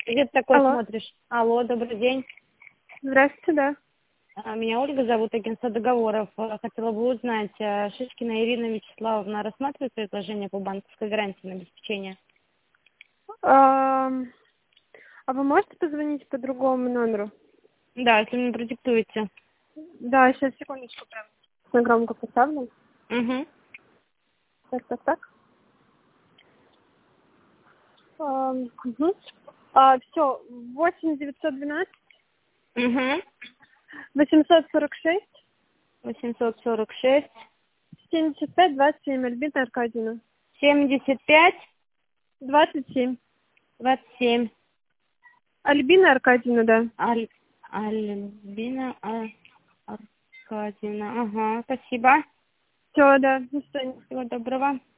Где ты такой Алло. смотришь? Алло, добрый день. Здравствуйте, да. Меня Ольга зовут, агентство договоров. Хотела бы узнать, Шишкина Ирина Вячеславовна рассматривает предложение по банковской гарантии на обеспечение? А вы можете позвонить по другому номеру? Да, если мне продиктуете. Да, сейчас, секундочку, прям на громко поставлю. Угу. Так. Все, 8 912 Угу. 846 846 75 27, Альбина Аркадьевна. 75 27. 27. Альбина Аркадьевна, да. Альбина Аркадьевна. Ага, спасибо. Все, да, до свидания. Всего доброго.